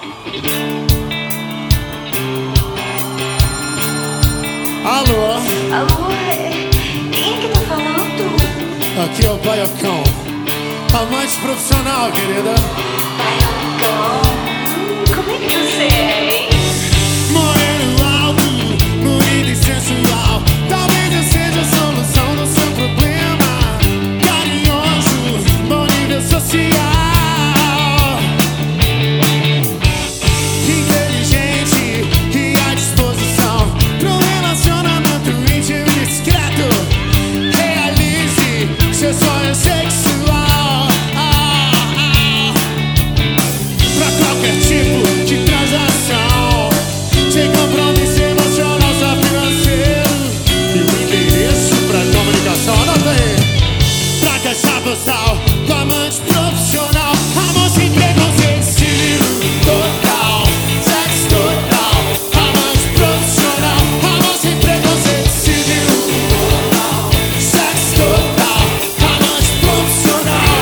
Alô? Alô, quem é que tá falando? Aqui é o Baiocão, amante profissional, querida. Baiocão? Como é que você é, hein? Moreno alto, bonito e sensual. Talvez eu seja a solução do seu problema. Carinhoso, bom nível social. Inteligente e à disposição pro relacionamento íntimo e discreto. Realize seu sonho sexual. Pra qualquer tipo de transação, sem compromisso emocional, só financeiro. E o endereço pra comunicação, anota aí. Pra caixa postal, com amante profissional. Amor sem preconceito, estilo total. Sexo total, amante profissional. Amor sem preconceito, estilo total. Sexo total, amante profissional.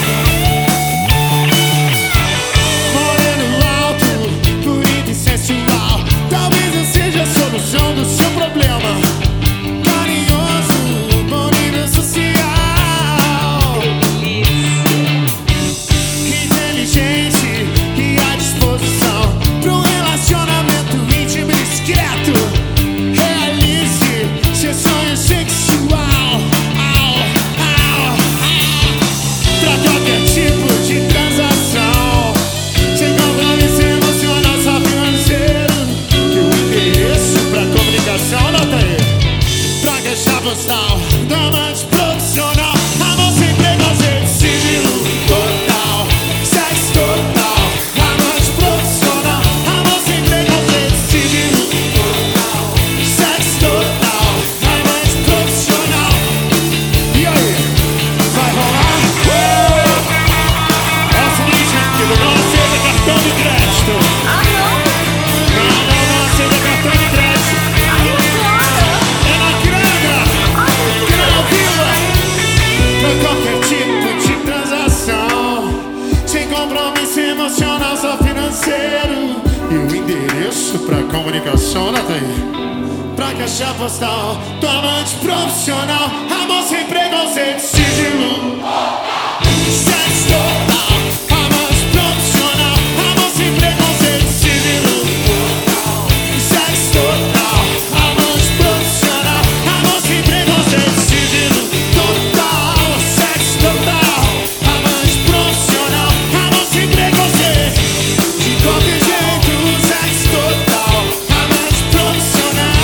Moreno alto, bonito e sensual. Talvez eu seja a solução do seu problema. Carinhoso, bom nível social. Inteligente e à disposição pro relacionamento íntimo e discreto. Realize seu sonho sexual. Pra qualquer tipo de transação, sem compromisso emocional, só financeiro. E o endereço pra comunicação, anota aí. Pra caixa postal, do amante profissional. Amor sem preconceito, sigilo total. Sexo total, amante profissional. Amor sem preconceito, sigilo total. Sexo total, amante profissional. E aí, vai rolar? É o seguinte, querido, não aceita cartão de crédito. Ah, não? Não aceita cartão de crédito. Ai, agora? É na grana, grana viva. Pra qualquer tipo de transação, sem compromisso emocional, só financeiro. E o endereço pra comunicação, anota aí. Pra caixa postal, do amante profissional. Amor sem preconceito, sigilo. Sexo total, amante profissional. Amor sem preconceito, sigilo. Sexo total, amante profissional. Amor sem preconceito, sigilo total. Sexo total, amante profissional. Amor sem preconceito, de qualquer jeito. Sexo total, amante profissional.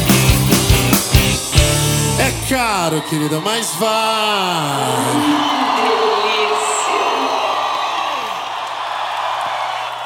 É caro, querida, mas vai.